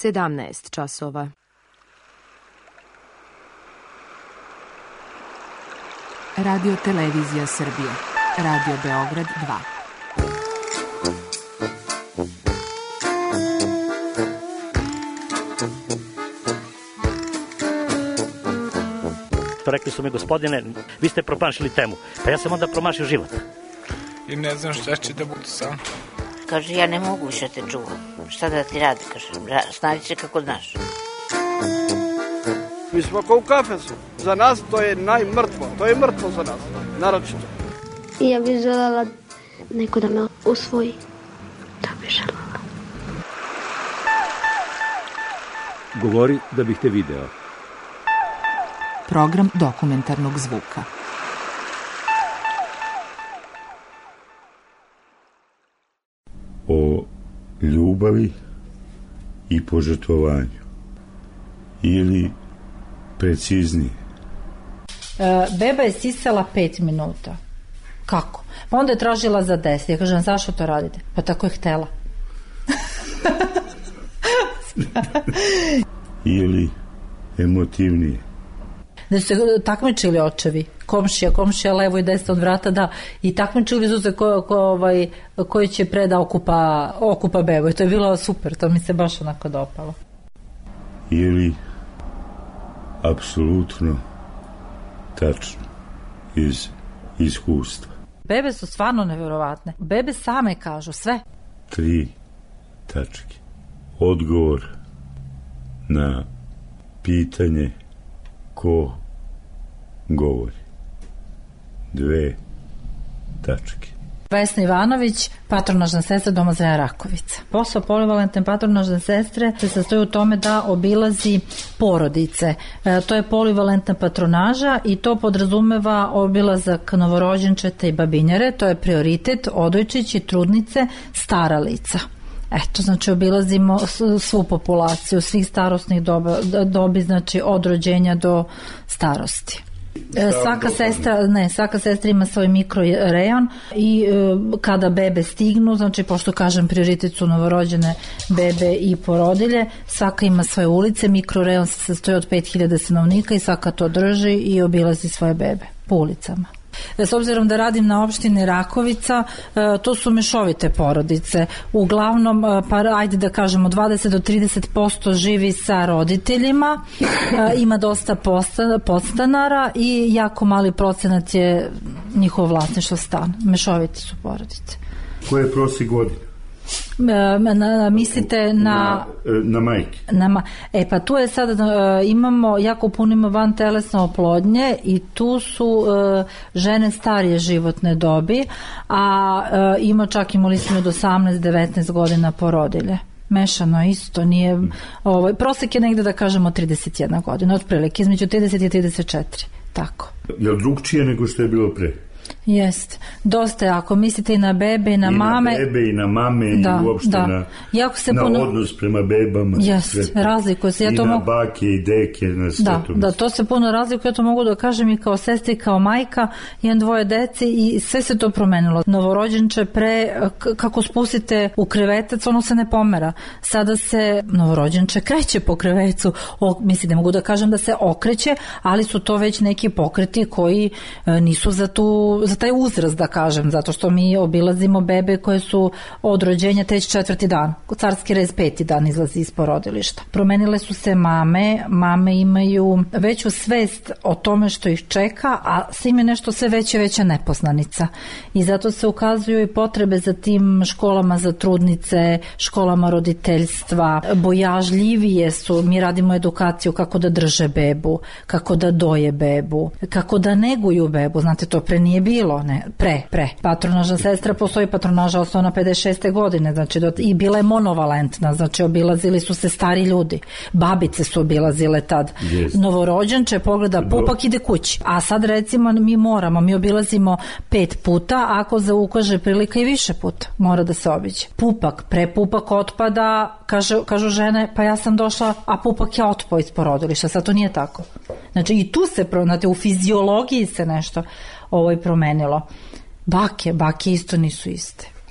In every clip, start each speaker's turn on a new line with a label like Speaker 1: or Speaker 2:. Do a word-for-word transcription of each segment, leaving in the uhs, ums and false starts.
Speaker 1: sedamnaest časova.
Speaker 2: Radio Televizija Srbije. Radio Beograd dva.
Speaker 3: Rekli su mi, gospodine, vi ste promašili temu. Pa ja sam onda promašio život.
Speaker 4: I ne znam šta će da bude sam.
Speaker 5: Kaže, ja ne mogu više te čuvam. Šta da ti radi, kaže, snađi se kako znaš.
Speaker 6: Mi smo kao u kafesu. Za nas to je najmrtvo. To je mrtvo za nas, naročito.
Speaker 7: I ja bih željela neko da me usvoji. To bih željela.
Speaker 8: Govori da bih te video.
Speaker 2: Program dokumentarnog zvuka.
Speaker 9: O ljubavi i požrtvovanju. Ili preciznije.
Speaker 10: E, beba je sisala pet minuta. Kako? Pa onda je tražila za deset. Ja kažem, zašto to radite? Pa tako je htela.
Speaker 9: Ili emotivnije.
Speaker 10: Da su se takmičili očevi, komšija, komšija levo i desno od vrata, da, i takmičili su se ko, ko, ovaj, koji će pre da okupa, okupa bebu. I to je bilo super, to mi se baš onako dopalo.
Speaker 9: Ili apsolutno tačno iz iskustva.
Speaker 10: Bebe su stvarno nevjerovatne. Bebe same kažu sve.
Speaker 9: Tri tačke. Odgovor na pitanje ko govori. Dve tačke.
Speaker 10: Vesna Ivanović, patronažna sestra Doma Zraja Rakovica. Posao polivalentne patronažne sestre se sastoji u tome da obilazi porodice. E, to je polivalentna patronaža i to podrazumeva obilazak novorođenčeta i babinjare. To je prioritet, odojčići, trudnice, stara lica. Eto, znači obilazimo svu populaciju, svih starosnih doba, dobi, znači od rođenja do starosti. Svaka sestra, ne, svaka sestra ima svoj mikrorejon i e, kada bebe stignu, znači pošto kažem prioritet su novorođene bebe i porodilje, svaka ima svoje ulice, mikrorejon se sastoji od pet hiljada stanovnika i svaka to drži i obilazi svoje bebe po ulicama. S obzirom da radim na opštini Rakovica, to su mešovite porodice. Uglavnom, pa ajde da kažemo dvadeset do trideset posto živi sa roditeljima, ima dosta podstanara i jako mali procenat je njihovo vlasništvo stan. Mešovite su porodice.
Speaker 9: Koje je prosjek godina?
Speaker 10: Na, mislite na
Speaker 9: na, na majke.
Speaker 10: Na, e pa tu je sada imamo jako puno ima van telesne oplodnje i tu su uh, žene starije životne dobi, a uh, ima čak imali smo od osamnaest do devetnaest godina porodilje. Mešano isto, nije ovaj, prosek je negde da kažemo trideset jedna godina, otprilike između trideset i trideset četiri, tako.
Speaker 9: Je li drugčije nego što je bilo pre?
Speaker 10: Jest, dosta je, ako mislite i na bebe i na
Speaker 9: I
Speaker 10: mame.
Speaker 9: I na bebe i na mame
Speaker 10: da,
Speaker 9: i uopšte
Speaker 10: da.
Speaker 9: na,
Speaker 10: se
Speaker 9: na
Speaker 10: puno...
Speaker 9: odnos prema bebama.
Speaker 10: Jest, razlikuje se. Ja
Speaker 9: I
Speaker 10: to
Speaker 9: na
Speaker 10: mogu...
Speaker 9: bake i deke. Na
Speaker 10: da, da, to se puno razlikuje, ja to mogu da kažem i kao sestra i kao majka, imam dvoje deci i sve se to promenilo. Novorođenče pre, kako spustite u krevetac, ono se ne pomera. Sada se novorođenče kreće po krevecu, o, mislim, ne mogu da kažem da se okreće, ali su to već neki pokreti koji e, nisu za tu za taj uzrast, da kažem, zato što mi obilazimo bebe koje su od rođenja treći četvrti dan, carski rez peti dan izlazi iz porodilišta. Promenile su se mame, mame imaju veću svest o tome što ih čeka, a svim je nešto sve veće veća nepoznanica i zato se ukazuju i potrebe za tim školama za trudnice, školama roditeljstva, bojažljivije su, mi radimo edukaciju kako da drže bebu, kako da doje bebu, kako da neguju bebu, znate, to pre nije bilo, ne, pre, pre. Patronažna sestra postoji, patronaža osnovna pedeset šeste godine, znači do, i bila je monovalentna, znači obilazili su se stari ljudi, babice su obilazile tad. Yes. Novorođenče pogleda pupak, ide kući. A sad recimo mi moramo, mi obilazimo pet puta, ako za ukaže prilika i više puta mora da se obiđe. Pupak, pre pupak otpada, kaže, kažu žene, pa ja sam došla, a pupak je otpao iz porodilišta, sad to nije tako. Znači i tu se, znate, u fiziologiji se nešto ovo je promenilo. Bake, bake isto nisu iste.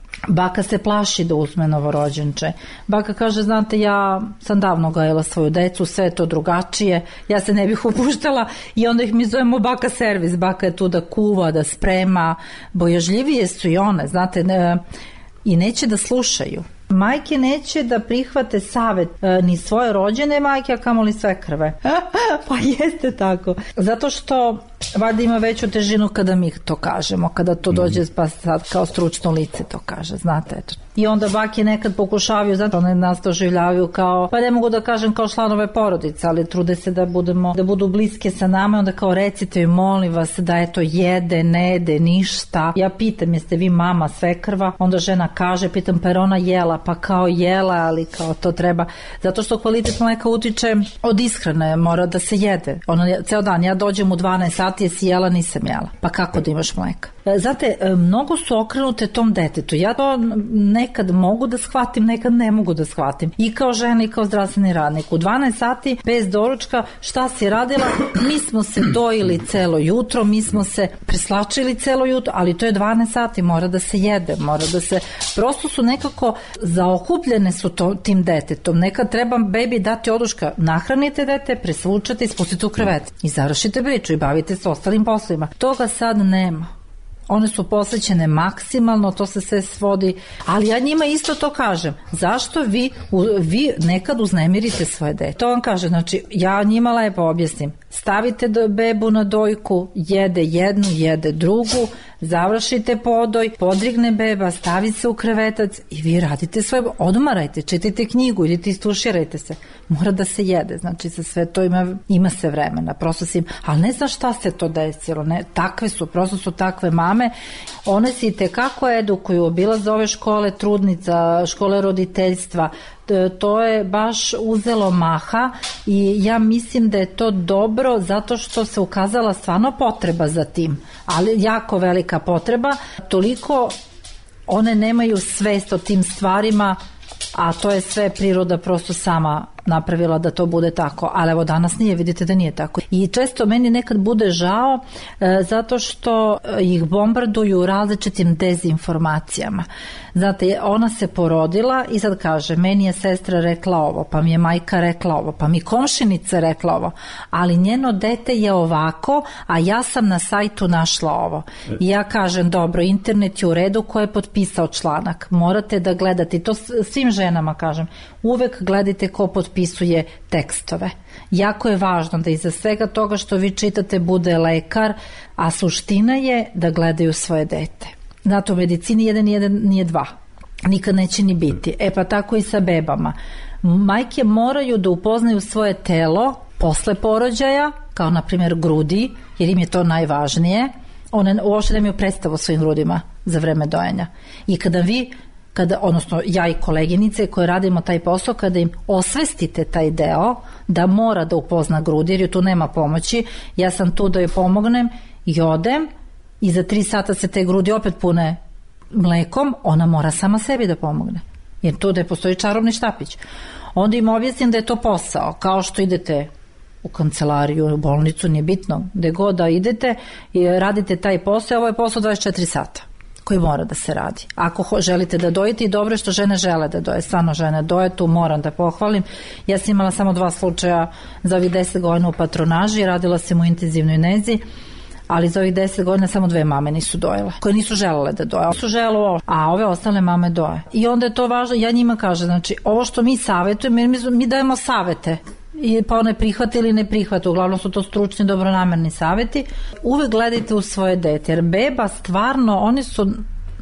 Speaker 10: Baka se plaši da uzme novorođenče. Baka kaže, znate, ja sam davno gajila svoju decu, sve je to drugačije, ja se ne bih upuštala, i onda ih mi zovemo baka servis. Baka je tu da kuva, da sprema, bojažljivije su i one, znate, ne, i neće da slušaju. Majke neće da prihvate savet e, ni svoje rođene majke, a kamoli sve krve. Pa jeste tako. Zato što valjda ima veću težinu kada mi to kažemo, kada to dođe pa sad kao stručno lice to kaže, znate, eto. I onda bake nekad pokušavaju, zato one nas to življavaju kao, pa ne mogu da kažem kao članove porodice, ali trude se da budemo, da budu bliske sa nama, i onda kao recite joj, molim vas, da eto jede, ne jede, ništa. Ja pitam, jeste vi mama svekrva? Onda žena kaže, pitam, pa je ona jela? Pa kao jela, ali kao to treba, zato što kvalitet mleka utiče od ishrane, mora da se jede. Ono, ceo dan, ja dođem u dvanaest sati, jesi jela, nisam jela. Pa kako da imaš mleka? Znate, mnogo su okrenute tom detetu. Ja to nekad mogu da shvatim, nekad ne mogu da shvatim. I kao žena i kao zdravstveni radnik. U dvanaest sati, bez doručka, šta si radila? Mi smo se dojili celo jutro, mi smo se preslačili celo jutro, ali to je dvanaest sati, mora da se jede, mora da se... Prosto su nekako zaokupljene su to, tim detetom. Nekad treba bebi dati oduška, nahranite dete, presvučate i spustite u krevet. I završite priču i bavite se ostalim poslovima. Toga sad nema. One su posvećene maksimalno, to se sve svodi, ali ja njima isto to kažem. Zašto vi, vi nekad uznemirite svoje dete? To vam kaže, znači ja njima lepo objasnim. Stavite do bebu na dojku, jede jednu, jede drugu, završite podoj, podrigne beba, stavi se u krevetac i vi radite svoje, odmarajte, čitajte knjigu, idite istuširajte se. Mora da se jede, znači za sve to ima, ima se vremena, prosto si im, ali ne znam šta se to desilo, ne, takve su, prosto su takve mame, one se i tekako edukuju, obilaze ove škole trudnica, škole roditeljstva, to je baš uzelo maha i ja mislim da je to dobro zato što se ukazala stvarno potreba za tim, ali jako velika potreba, toliko one nemaju svest o tim stvarima, a to je sve priroda prosto sama napravila da to bude tako, ali evo danas nije, vidite da nije tako. I često meni nekad bude žao e, zato što ih bombarduju različitim dezinformacijama. Znate, ona se porodila i sad kaže, meni je sestra rekla ovo, pa mi je majka rekla ovo, pa mi komšinica rekla ovo, ali njeno dete je ovako, a ja sam na sajtu našla ovo. I ja kažem, dobro, internet je u redu, ko je potpisao članak, morate da gledate, to svim ženama kažem, uvek gledajte ko potpisuje tekstove. Jako je važno da iza svega toga što vi čitate bude lekar, a suština je da gledaju svoje dete. Znate, u medicini jedan i jedan nije dva. Nikad neće ni biti. E pa tako i sa bebama. Majke moraju da upoznaju svoje telo posle porođaja, kao na primjer grudi, jer im je to najvažnije. One uopšte nemaju predstavu o svojim grudima za vreme dojenja. I kada vi kada, odnosno ja i koleginice koje radimo taj posao, kada im osvestite taj deo da mora da upozna grudi, jer ju tu nema pomoći, ja sam tu da joj pomognem i odem i za tri sata se te grudi opet pune mlekom, ona mora sama sebi da pomogne, jer tu da je postoji čarobni štapić. Onda im objasnim da je to posao, kao što idete u kancelariju, u bolnicu, nije bitno, gde god da idete i radite taj posao, ovo je posao dvadeset četiri sata koji mora da se radi. Ako želite da dojete, i dobro je što žene žele da doje, stvarno žene doje, tu moram da pohvalim. Ja sam imala samo dva slučaja za ovih deset godina u patronaži, radila sam u intenzivnoj nezi, ali za ovih deset godina samo dve mame nisu dojele, koje nisu želele da doje, su želele, a ove ostale mame doje. I onda je to važno, ja njima kažem, znači, ovo što mi savjetujemo, mi, mi dajemo savete, i pa one prihvate ili ne prihvate, uglavnom su to stručni, dobronamerni savjeti. Uvek gledajte u svoje dete, jer beba stvarno, oni su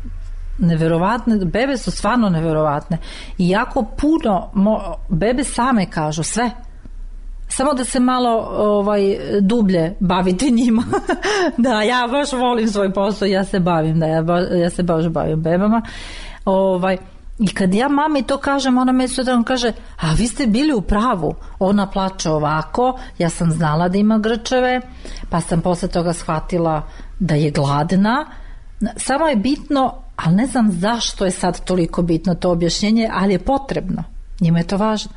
Speaker 10: neverovatne, bebe su stvarno neverovatne i jako puno mo, bebe same kažu sve, samo da se malo ovaj, dublje bavite njima. Da, ja baš volim svoj posao, ja se bavim, da, ja, ba, ja se baš bavim bebama. Ovaj, i kad ja mami to kažem, ona me sutra kaže, a vi ste bili u pravu, ona plače ovako, ja sam znala da ima grčeve, pa sam posle toga shvatila da je gladna, samo je bitno, ali ne znam zašto je sad toliko bitno to objašnjenje, ali je potrebno, njima je to važno.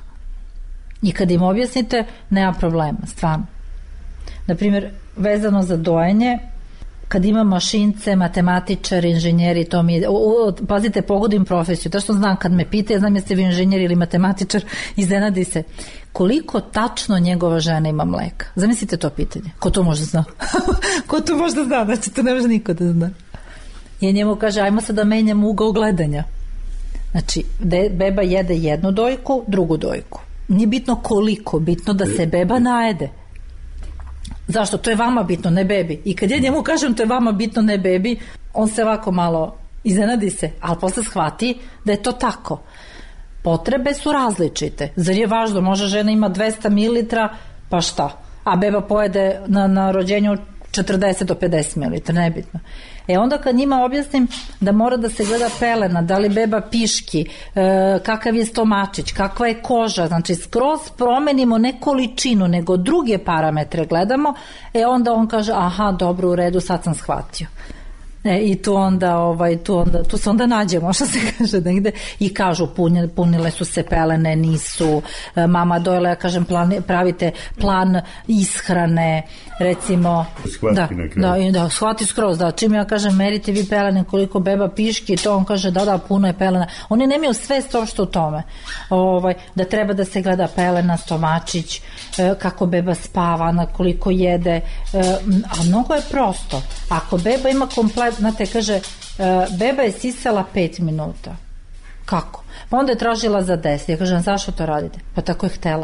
Speaker 10: I kad im objasnite, nema problema, stvarno. Naprimjer, vezano za dojenje, kad ima mašince, matematičar, inženjeri, to mi je, u, u, pazite, pogodim profesiju, to što znam kad me pita, ja znam jeste vi inženjer ili matematičar, iznenadi se. Koliko tačno njegova žena ima mleka? Zamislite to pitanje. Ko to može zna? Ko to može da zna? Znači, to ne može niko da zna. I njemu kaže, ajmo sad da menjamo ugao gledanja. Znači, de, beba jede jednu dojku, drugu dojku. Nije bitno koliko, bitno da se beba najede. Zašto? To je vama bitno, ne bebi. I kad ja njemu kažem to je vama bitno, ne bebi, on se ovako malo iznenadi se, ali posle shvati da je to tako. Potrebe su različite. Zar je važno, može žena ima dvesta mililitara, pa šta? A beba pojede na, na rođenju četrdeset do pedeset mililitara, nebitno. E onda kad njima objasnim da mora da se gleda pelena, da li beba piški, e, kakav je stomačić, kakva je koža, znači skroz promenimo ne količinu, nego druge parametre gledamo, e onda on kaže, aha, dobro, u redu, sad sam shvatio. E, i tu onda, ovaj, tu onda, tu se onda nađemo, što se kaže negde, i kažu, punile, punile su se pelene, nisu, e, mama dojela, ja kažem, plan, pravite plan ishrane, recimo,
Speaker 9: shvati
Speaker 10: da,
Speaker 9: na kraju.
Speaker 10: da, da, shvati skroz, da, čim ja kažem, merite vi pelene, koliko beba piški, to on kaže, da, da, puno je pelena, oni nemaju svest uopšte u tome, ovaj, da treba da se gleda pelena, stomačić, e, kako beba spava, na koliko jede, e, a mnogo je prosto, ako beba ima komplet, znate, kaže, beba je sisala pet minuta. Kako? Pa onda je tražila za deset. Ja kažem, zašto to radite? Pa tako je htela.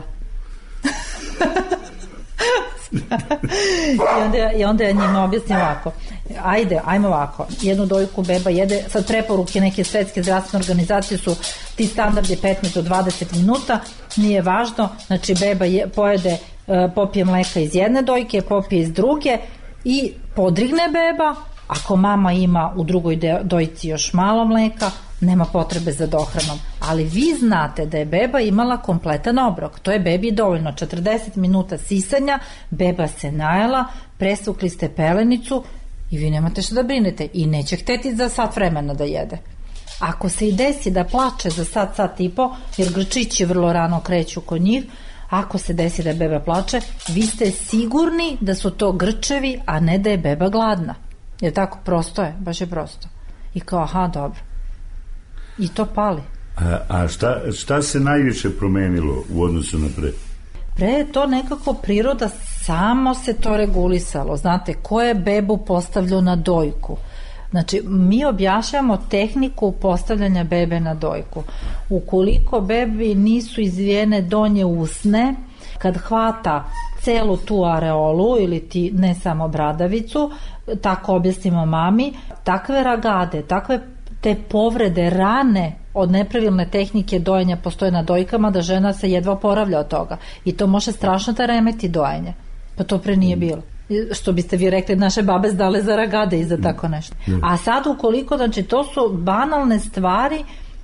Speaker 10: I, onda, I onda ja njima objasnim ovako. Ajde, ajmo ovako. Jednu dojku beba jede, sad preporuke neke svetske zdravstvene organizacije su ti standardi petnaest do dvadeset minuta, nije važno, znači beba je, pojede, popije mleka iz jedne dojke, popije iz druge i podrigne beba. Ako mama ima u drugoj dojci još malo mleka, nema potrebe za dohranom. Ali vi znate da je beba imala kompletan obrok. To je bebi dovoljno. četrdeset minuta sisanja, beba se najela, presvukli ste pelenicu i vi nemate što da brinete. I neće hteti za sat vremena da jede. Ako se i desi da plače za sat, sat i po, jer grčići vrlo rano kreću kod njih, ako se desi da je beba plače, vi ste sigurni da su to grčevi, a ne da je beba gladna. Jer tako, prosto je, baš je prosto. I kao, aha, dobro. I to pali.
Speaker 9: A, a šta, šta se najviše promenilo u odnosu na pre?
Speaker 10: Pre je to nekako priroda, samo se to regulisalo. Znate, ko je bebu postavljao na dojku? Znači, mi objašnjamo tehniku postavljanja bebe na dojku. Ukoliko bebi nisu izvijene donje usne, kad hvata celu tu areolu ili ti ne samo bradavicu, tako objasnimo mami, takve ragade, takve te povrede, rane od nepravilne tehnike dojenja postoje na dojkama da žena se jedva oporavlja od toga i to može strašno da remeti dojenje, pa to pre nije bilo. Što biste vi rekli, naše babe zdale za ragade i za tako nešto. A sad ukoliko, znači to su banalne stvari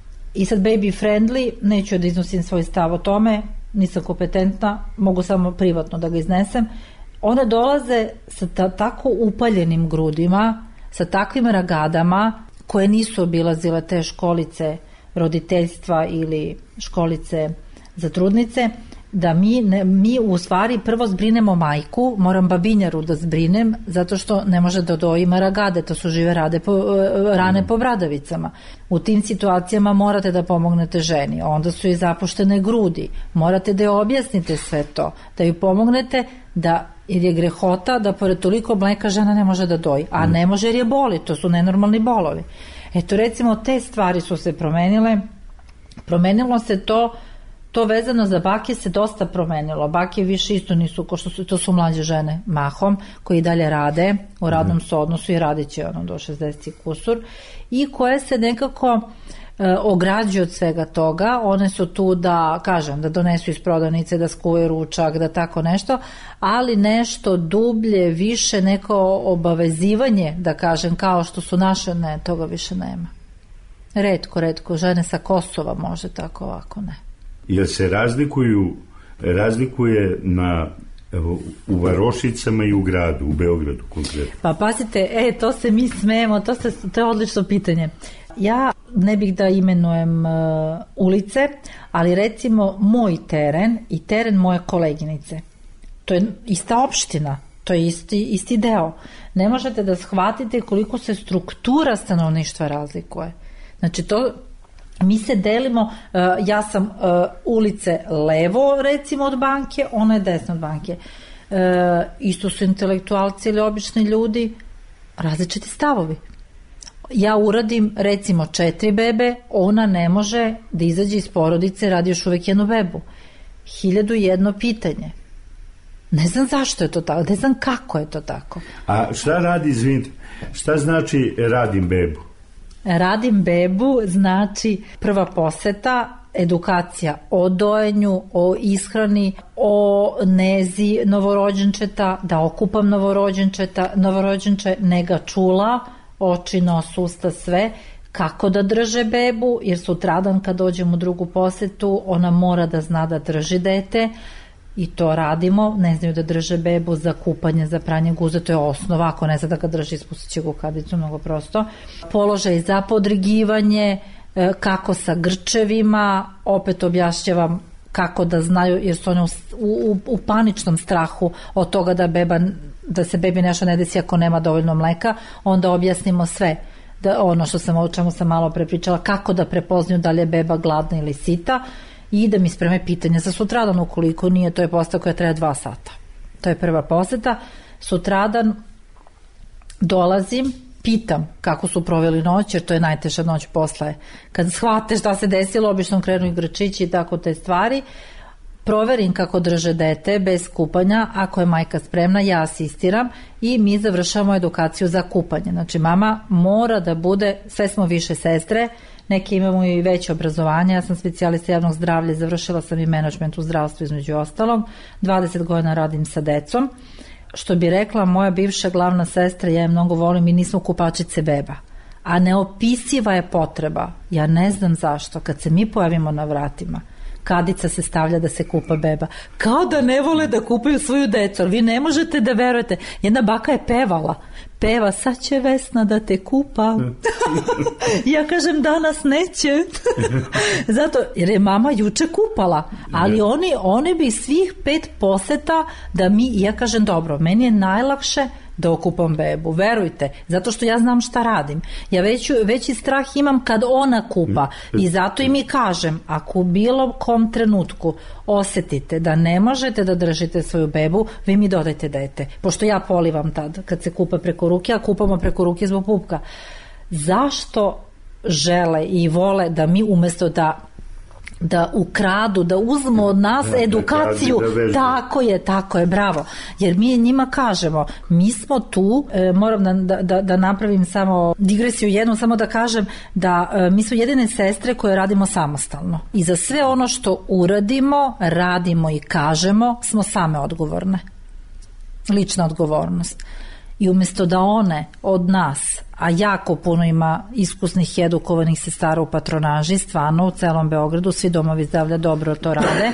Speaker 10: i sad baby friendly, neću da iznosim svoj stav o tome, nisam kompetentna, mogu samo privatno da ga iznesem, one dolaze sa ta, tako upaljenim grudima, sa takvim ragadama koje nisu obilazile te školice roditeljstva ili školice za trudnice, da mi, ne, mi u stvari prvo zbrinemo majku, moram babinjaru da zbrinem, zato što ne može da dojima ragade, to su žive rade po, rane po bradavicama. U tim situacijama morate da pomognete ženi, onda su i zapuštene grudi, morate da joj objasnite sve to, da joj pomognete da, jer je grehota da pored toliko mleka žena ne može da doji, a ne može jer je boli, to su nenormalni bolovi. Eto, recimo, te stvari su se promenile, promenilo se to. To vezano za bake se dosta promenilo. Bake više isto nisu, ko što su, to su mlađe žene mahom, koji dalje rade, u radnom su odnosu i radit će ono do šezdeset kusur, i koje se nekako e, ograđuju od svega toga. One su tu da, kažem, da donesu iz prodavnice, da skuje ručak, da tako nešto, ali nešto dublje, više neko obavezivanje, da kažem, kao što su naše, ne, toga više nema. Retko, retko, žene sa Kosova može tako, ovako ne.
Speaker 9: Jel se razlikuju, razlikuje na, evo, u Varošicama i u gradu, u Beogradu konkretno?
Speaker 10: Pa pazite, e, to se mi smejemo, to, se, to je odlično pitanje. Ja ne bih da imenujem uh, ulice, ali recimo moj teren i teren moje koleginice, to je ista opština, To je isti, isti deo. Ne možete da shvatite koliko se struktura stanovništva razlikuje. Znači to, mi se delimo, uh, ja sam uh, ulice levo recimo od banke, ona je desno od banke. Uh, isto su intelektualci ili obični ljudi, različiti stavovi. Ja uradim recimo četiri bebe, ona ne može da izađe iz porodice, radi još uvek jednu bebu. Hiljadu jedno pitanje. Ne znam zašto je to tako, ne znam kako je to tako.
Speaker 9: A šta radi, izvinite, šta znači radim bebu?
Speaker 10: Radim bebu znači prva poseta, edukacija o dojenju, o ishrani, o nezi novorođenčeta, da okupam novorođenčeta, novorođenče, nega čula, oči, nos, usta, sve, kako da drže bebu, jer sutradan kad dođem u drugu posetu, ona mora da zna da drži dete, i to radimo, ne znaju da drže bebu za kupanje, za pranje guza, to je osnova, ako ne zna da ga drži, ispustit će ga u kadicu, mnogo prosto. Položaj za podrigivanje, kako sa grčevima, opet objašnjavam kako da znaju, jer su one u, u, u paničnom strahu od toga da beba, da se bebi nešto ne desi ako nema dovoljno mleka, onda objasnimo sve. Da, ono što sam, o čemu sam malo prepričala, kako da prepoznaju da li je beba gladna ili sita, i da mi spreme pitanje za sutradan, ukoliko nije, to je poseta koja traje dva sata. To je prva poseta. Sutradan dolazim, pitam kako su proveli noć, jer to je najteža noć posle. Kad shvate šta se desilo, obično krenu igračići i tako te stvari. Proverim kako drže dete bez kupanja, ako je majka spremna, ja asistiram i mi završamo edukaciju za kupanje. Znači mama mora da bude, sve smo više sestre, neke imamo i veće obrazovanje, ja sam specijalista javnog zdravlja, završila sam i menadžment u zdravstvu između ostalog, dvadeset godina radim sa decom, što bi rekla moja bivša glavna sestra, ja je mnogo volim, mi nismo kupačice beba, a neopisiva je potreba, ja ne znam zašto, kad se mi pojavimo na vratima, kadica se stavlja da se kupa beba, kao da ne vole da kupaju svoju decu, ali vi ne možete da verujete, jedna baka je pevala, peva, sad će Vesna da te kupa. Ja kažem, danas neće. Zato, jer je mama juče kupala, ali oni, oni bi svih pet poseta da mi, ja kažem, dobro, meni je najlakše da okupam bebu, verujte, zato što ja znam šta radim. Ja veću, veći strah imam kad ona kupa i zato i mi kažem, ako u bilo kom trenutku osetite da ne možete da držite svoju bebu, vi mi dodajte dete, pošto ja polivam tad kad se kupa preko ruke, a kupamo preko ruke zbog pupka. Zašto žele i vole da mi umesto da da ukradu, da uzmu od nas da, edukaciju, da tako je, tako je, bravo, jer mi njima kažemo, mi smo tu, e, moram da, da, da napravim samo digresiju jednu, samo da kažem da e, mi smo jedine sestre koje radimo samostalno i za sve ono što uradimo, radimo i kažemo, smo same odgovorne, lična odgovornost. I umjesto da one od nas, a jako puno ima iskusnih i edukovanih sestara u patronaži, stvarno u celom Beogradu, svi domovi zdravlja dobro to rade,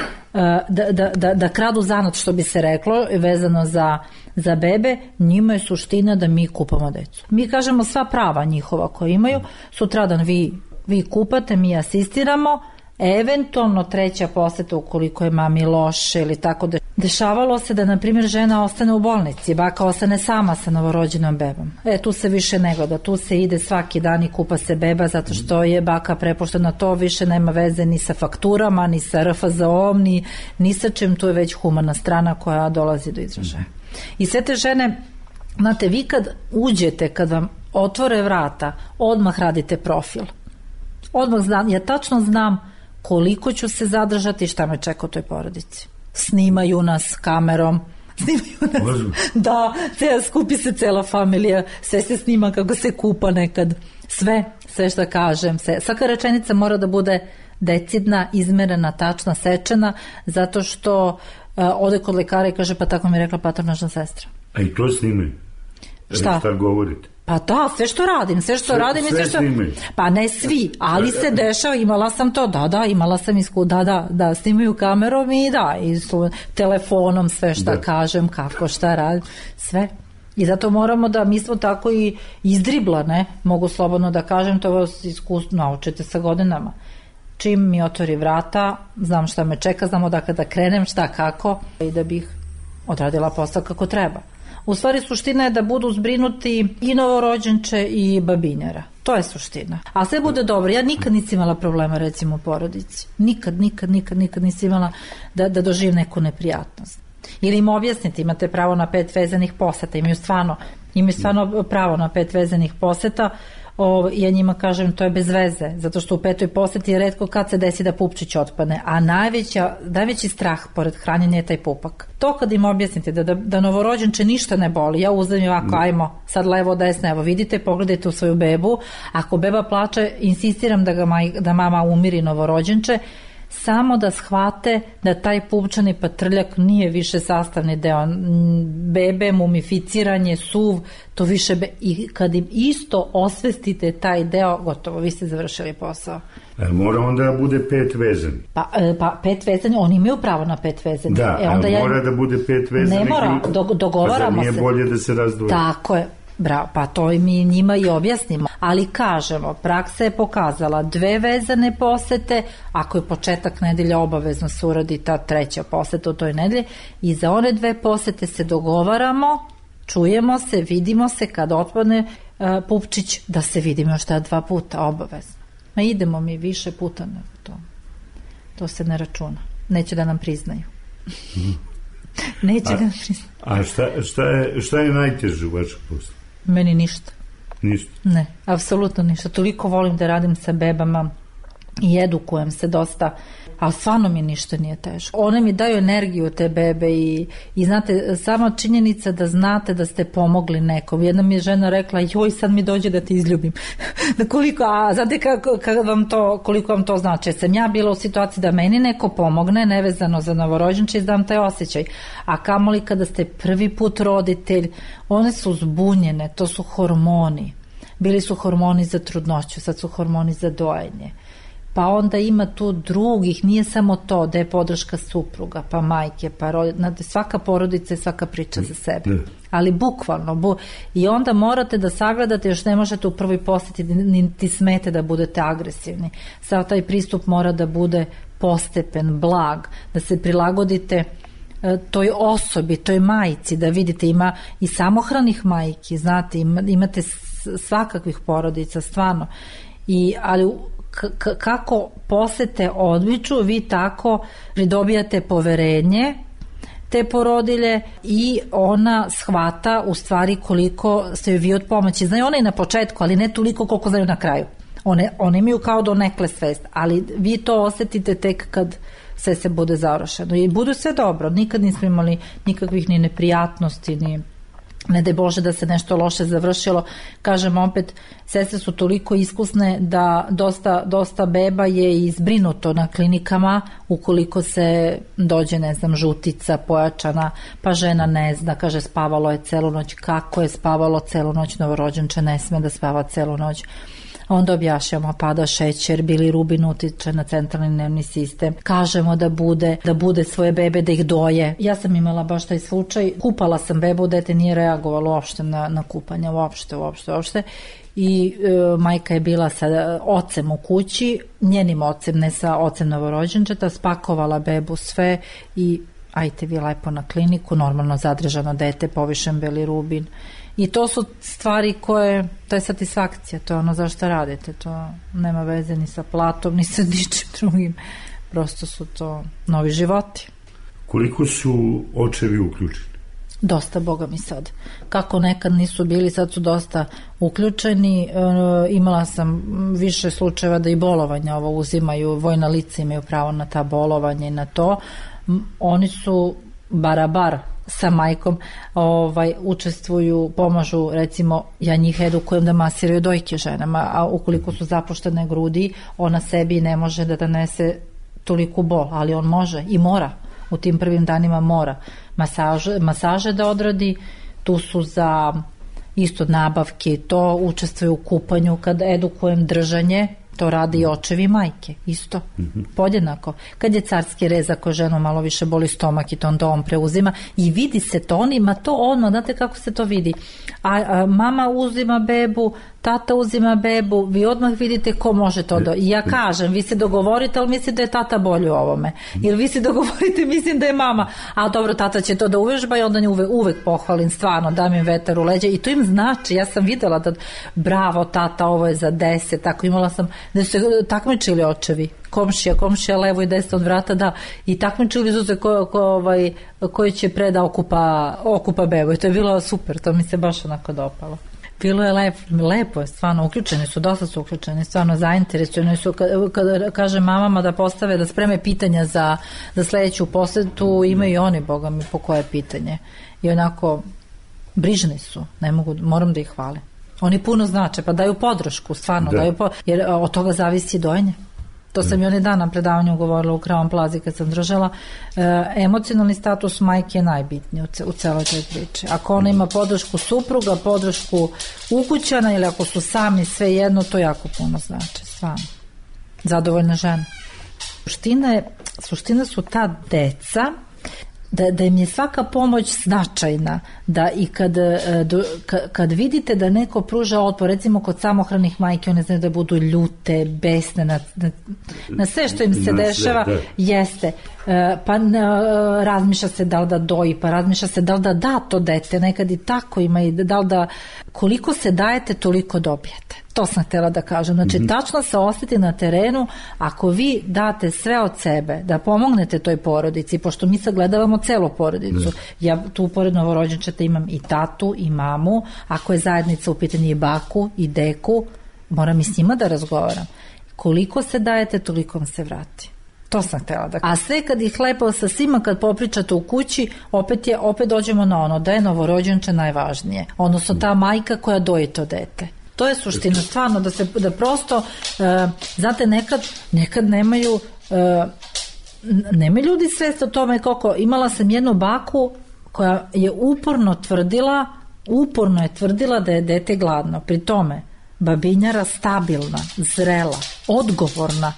Speaker 10: da, da, da, da kradu zanat, što bi se reklo, vezano za, za bebe, njima je suština da mi kupamo decu. Mi kažemo sva prava njihova koje imaju, sutradan vi, vi kupate, mi asistiramo, eventualno treća poseta ukoliko je mami loše ili tako da. Dešavalo se da, na primjer, žena ostane u bolnici, baka ostane sama sa novorođenom bebom. E, tu se više ne gleda, tu se ide svaki dan i kupa se beba zato što je baka prepuštena, to više nema veze ni sa fakturama, ni sa R F Z O-om, ni, ni sa čim, tu je već humana strana koja dolazi do izražaja. I sve te žene, znate, vi kad uđete, kad vam otvore vrata, odmah radite profil. Odmah znam, ja tačno znam koliko ću se zadržati i šta me čeka u toj porodici. Snimaju nas kamerom, snimaju nas, da, cela, skupi se cela familija, sve se snima kako se kupa nekad, sve, sve što kažem, sve. Svaka rečenica mora da bude decidna, izmerena, tačna, sečena, zato što uh, ode kod lekara i kaže, pa tako mi je rekla patronažna sestra.
Speaker 9: A i to snimaju?
Speaker 10: Šta?
Speaker 9: Šta govorite?
Speaker 10: Pa da, sve što radim, sve što sve, radim sve, sve što... Snimaju. Pa ne svi, ali se dešava, imala sam to, da, da, imala sam isku, da, da, da, snimaju kamerom i da, i su telefonom sve šta da. Kažem, kako, šta radim, sve. I zato moramo da, mi smo tako i izdriblane, mogu slobodno da kažem, to vas iskustvo naučite sa godinama. Čim mi otvori vrata, znam šta me čeka, znam odakle da krenem, šta kako, i da bih odradila posao kako treba. U stvari suština je da budu zbrinuti i novorođenče i babinjara. To je suština. A sve bude dobro. Ja nikad nisam imala problema recimo u porodici. Nikad, nikad, nikad, nikad nisam imala da, da doživim neku neprijatnost. Ili im objasniti, imate pravo na pet vezanih poseta. Imaju stvarno, imaju stvarno pravo na pet vezanih poseta. O, ja njima kažem to je bez veze, zato što u petoj poseti je retko kad se desi da pupčić otpadne, a najveća, najveći strah pored hranjenja je taj pupak. To kad im objasnite da, da, da novorođenče ništa ne boli, ja uzem i ovako, ajmo, sad levo, desno, evo vidite, pogledajte u svoju bebu, ako beba plače, insistiram da, ga maj, da mama umiri novorođenče, samo da shvate da taj pupčani patrljak nije više sastavni deo bebe, mumificiranje, suv, to više be... i kad im isto osvestite taj deo, gotovo, vi ste završili posao.
Speaker 9: E, mora onda da bude pet vezani.
Speaker 10: Pa, pa pet vezani, oni imaju pravo na pet vezani.
Speaker 9: Da,
Speaker 10: e, onda
Speaker 9: a
Speaker 10: ja...
Speaker 9: mora da bude pet vezani.
Speaker 10: Ne mora, do, dogovaramo se.
Speaker 9: Pa zar nije bolje da se razdvoje?
Speaker 10: Tako je. Bravo, pa to mi njima i objasnimo. Ali kažemo, praksa je pokazala dve vezane posete, ako je početak nedelja obavezno se uradi ta treća poseta u toj nedelji i za one dve posete se dogovaramo, čujemo se, vidimo se kad otpadne uh, pupčić, da se vidimo još ta dva puta obavezno. Ma idemo mi više puta na to. To se ne računa. Neće da nam priznaju. Neće
Speaker 9: a,
Speaker 10: da nam priznaju.
Speaker 9: A šta, šta, je, šta je najteže u vašem poslu?
Speaker 10: Meni ništa.
Speaker 9: Ništa?
Speaker 10: Ne, apsolutno ništa. Toliko volim da radim sa bebama i edukujem se dosta, ali stvarno mi ništa nije teško. One mi daju energiju te bebe i, i znate, sama činjenica da znate da ste pomogli nekom. Jedna mi je žena rekla, joj sad mi dođe da te izljubim. Da koliko, a znate kako, kako vam to, koliko vam to znači. Sam ja bila u situaciji da meni neko pomogne, nevezano za novorođenče, izdam taj osjećaj. A kamoli kada ste prvi put roditelj, one su zbunjene, to su hormoni. Bili su hormoni za trudnoću, sad su hormoni za dojenje. Pa onda ima tu drugih, nije samo to da je podrška supruga, pa majke, pa roditelj, svaka porodica je svaka priča za sebe. Ali bukvalno, bu, i onda morate da sagledate, još ne možete u prvoj poseti niti smete da budete agresivni. Sav taj pristup mora da bude postepen, blag, da se prilagodite toj osobi, toj majci, da vidite ima i samohranih majki, znate, imate svakakvih porodica, stvarno. I, ali k- kako posete odmiču, vi tako pridobijate poverenje te porodilje i ona shvata u stvari koliko ste vi od pomoći. Znaju one i na početku, ali ne toliko koliko znaju na kraju. One, one imaju kao donekle svest, ali vi to osetite tek kad sve se bude završeno. I bude sve dobro. Nikad nismo imali nikakvih ni neprijatnosti, ni ne daj Bože da se nešto loše završilo. Kažem opet, sestre su toliko iskusne da dosta, dosta beba je izbrinuto na klinikama ukoliko se dođe, ne znam, žutica pojačana, pa žena ne zna, kaže spavalo je celu noć. Kako je spavalo celu noć? Novorođenče ne sme da spava celu noć. Onda objašnjamo, pada šećer, bilirubin utiče na centralni nervni sistem. Kažemo da bude, da bude svoje bebe, da ih doje. Ja sam imala baš taj slučaj. Kupala sam bebu, dete nije reagovalo uopšte na, na kupanje, uopšte, uopšte, uopšte. I e, majka je bila sa ocem u kući, njenim ocem, ne sa ocem novorođenčeta, spakovala bebu sve i ajte vi lepo na kliniku, normalno zadržano dete, povišen bilirubin. I to su stvari koje, to je satisfakcija, to je ono za što radite, to nema veze ni sa platom, ni sa ničim drugim, prosto su to novi životi.
Speaker 9: Koliko su očevi uključeni?
Speaker 10: Dosta, boga mi sad. Kako nekad nisu bili, sad su dosta uključeni. E, imala sam više slučajeva da i bolovanja ovo uzimaju, vojna lica imaju pravo na ta bolovanja i na to. Oni su barabar sa majkom, ovaj, učestvuju, pomažu, recimo, ja njih edukujem da masiraju dojke ženama, a ukoliko su zapuštene grudi, ona sebi ne može da donese toliku bol, ali on može i mora, u tim prvim danima mora. Masaže, masaže da odradi, tu su za isto nabavke, to učestvuju u kupanju, kad edukujem držanje, To rade i očevi i majke, isto, podjednako. Kad je carski rez, ako ženu malo više boli stomak i to onda on preuzima i vidi se to, on ima to odmah, znate kako se to vidi. A, a mama uzima bebu, tata uzima bebu, vi odmah vidite ko može to do... I ja kažem, vi se dogovorite, ali mislim da je tata bolji u ovome. Ili vi se dogovorite, mislim da je mama. A dobro, tata će to da uvežba i onda nju uvek, uvek pohvalim, stvarno, dam im vetar u leđa. I to im znači, ja sam videla da bravo tata, ovo je za deset, tako imala sam, da su se takmičili očevi, komšija, komšija levo i desno od vrata, da, i takmičili su se ko, ko, ovaj, koji će pre da okupa, okupa bebu. I to je bilo super, to mi se baš onako dopalo. Bilo je lepo, lepo je, stvarno, uključeni su, dosta su uključeni, stvarno zainteresovani su, kada, kada kaže mamama da postave, da spreme pitanja za, za sledeću posetu, imaju i oni, boga mi, po koje pitanje. I onako, brižni su, ne mogu, moram da ih hvalim. Oni puno znače, pa daju podršku, stvarno, da. daju po, jer od toga zavisi dojenje. To sam i onaj dan na predavanju govorila u Kravom plazi kad sam držala. E, emocionalni status majke je najbitniji u, ce, u celoj toj priči. Ako ona ima podršku supruga, podršku ukućana ili ako su sami sve jedno, to jako puno znači, stvarno. Zadovoljna žena. Suština, je, suština su ta deca, Da, da im je svaka pomoć značajna, da i kad, kad vidite da neko pruža otpor, recimo kod samohranih majke, one znaju da budu ljute, besne na, na, na sve što im se dešava, da. Jeste, pa razmišlja se da li da doji, pa razmišlja se da li da da to dete, nekad i tako ima i da li da, koliko se dajete, toliko dobijete. To sam htjela da kažem. Znači, mm-hmm. tačno se osjeti na terenu, ako vi date sve od sebe, da pomognete toj porodici, pošto mi sagledavamo celu porodicu. Mm. Ja tu pored novorođenčeta imam i tatu, i mamu, ako je zajednica u pitanju i baku, i deku, moram i s njima da razgovaram. Koliko se dajete, toliko vam se vrati. To sam htjela da kažem. A sve kad ih lepo sa svima, kad popričate u kući, opet, je, opet dođemo na ono da je novorođenče najvažnije. Odnosno ta majka koja doji to dete. To je suština, stvarno, da se da prosto, uh, znate, nekad, nekad nemaju, uh, nemaju ljudi svest o tome koliko. Imala sam jednu baku koja je uporno tvrdila, uporno je tvrdila da je dete gladno. Pri tome, babinjara stabilna, zrela, odgovorna,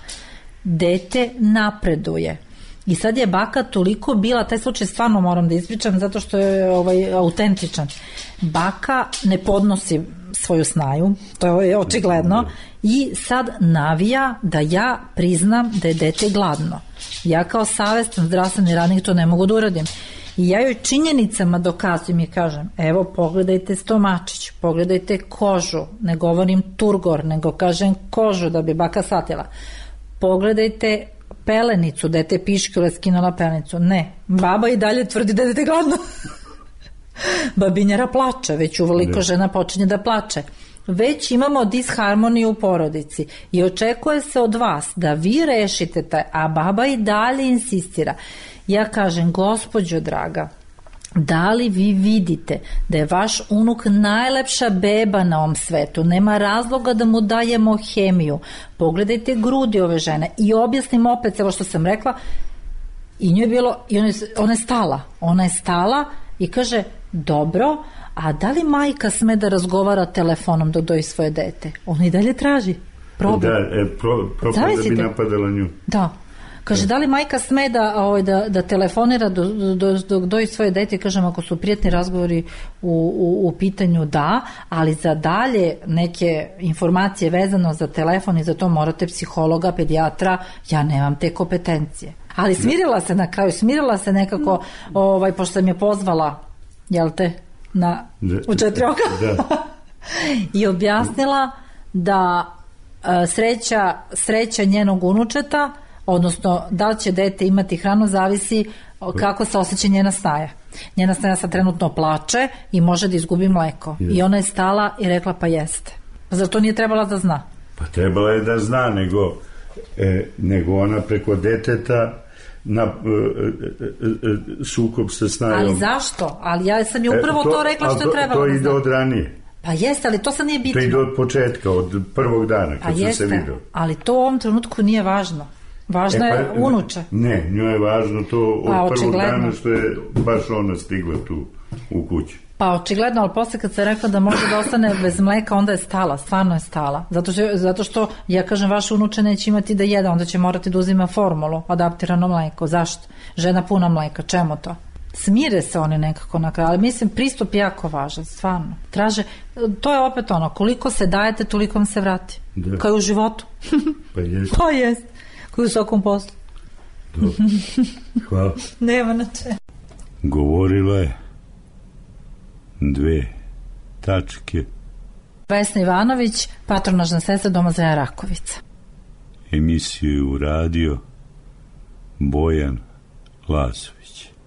Speaker 10: dete napreduje. I sad je baka toliko bila, taj slučaj stvarno moram da ispričam zato što je ovaj, autentičan. Baka ne podnosi svoju snaju, to je očigledno, i sad navija da ja priznam da je dete gladno. Ja kao savestan zdravstveni radnik to ne mogu da uradim. I ja joj činjenicama dokazujem i kažem, evo pogledajte stomačić, pogledajte kožu, ne govorim turgor, nego kažem kožu da bi baka shvatila. Pogledajte pelenicu, dete piškile, skinula pelenicu. Ne, baba i dalje tvrdi da je dete gladno. Babinjara plače, već uveliko žena počinje da plače. Već imamo disharmoniju u porodici i očekuje se od vas da vi rešite taj, a baba i dalje insistira. Ja kažem, gospođo draga, da li vi vidite da je vaš unuk najlepša beba na ovom svetu, nema razloga da mu dajemo hemiju, pogledajte grudi ove žene i objasnim opet, evo što sam rekla, i nju je bilo, i ona je, ona je stala, ona je stala i kaže, dobro, a da li majka sme da razgovara telefonom dok doji svoje dete? Ona i dalje traži. Probaj.
Speaker 9: Da, e, pro, pro, da bi napadala nju.
Speaker 10: Da. Kaže, da li majka sme da, ovaj, da, da telefonira dok do, do, doji svoje dete? Kažem, ako su prijatni razgovori u, u, u pitanju, da, ali za dalje neke informacije vezano za telefon i za to morate psihologa, pedijatra, ja nemam te kompetencije. Ali smirila se na kraju, smirila se nekako, ovaj, pošto sam je pozvala, jel te, na, u četiri oka, da. I objasnila da a, sreća, sreća njenog unučeta, odnosno da li će dete imati hranu, zavisi kako se osjeća njena snaja. Njena snaja sad trenutno plače i može da izgubi mleko. Yes. I ona je stala i rekla, pa jeste. Pa zar to nije trebala da zna?
Speaker 9: Pa trebala je da zna, nego, e, nego ona preko deteta na e, e, e, sukob sa snajom.
Speaker 10: Ali zašto? Ali ja sam je upravo e, to, to rekla što je trebalo
Speaker 9: to
Speaker 10: da zna.
Speaker 9: To ide od ranije.
Speaker 10: Pa jeste, ali to sad nije bitno.
Speaker 9: To ide od početka, od prvog dana kad sam
Speaker 10: jeste,
Speaker 9: se vidio.
Speaker 10: Ali to u ovom trenutku nije važno. Važno e, pa, je unuče.
Speaker 9: Ne, njoj je važno to od A, prvog dana što je baš ona stigla tu u kući.
Speaker 10: Pa očigledno, ali posle kad se rekla da može da ostane bez mleka, onda je stala, stvarno je stala. Zato što, zato što ja kažem, vaša unuče neće imati da jede, onda će morati da uzima formulu, adaptirano mleko. Zašto? Žena puna mleka, čemu to? Smire se oni nekako na kraju, ali mislim pristup je jako važan, stvarno. Traže, to je opet ono, koliko se dajete, toliko vam se vrati. Da. Kao i u životu.
Speaker 9: Pa jest.
Speaker 10: Pa jest. Kao i u svakom poslu.
Speaker 9: Dobro. Hvala.
Speaker 10: Nema na če.
Speaker 9: Govorila je dve tačke.
Speaker 10: Vesna Ivanović, patronažna sestra Doma zdravlja Rakovica.
Speaker 9: Emisiju je uradio Bojan Lazović.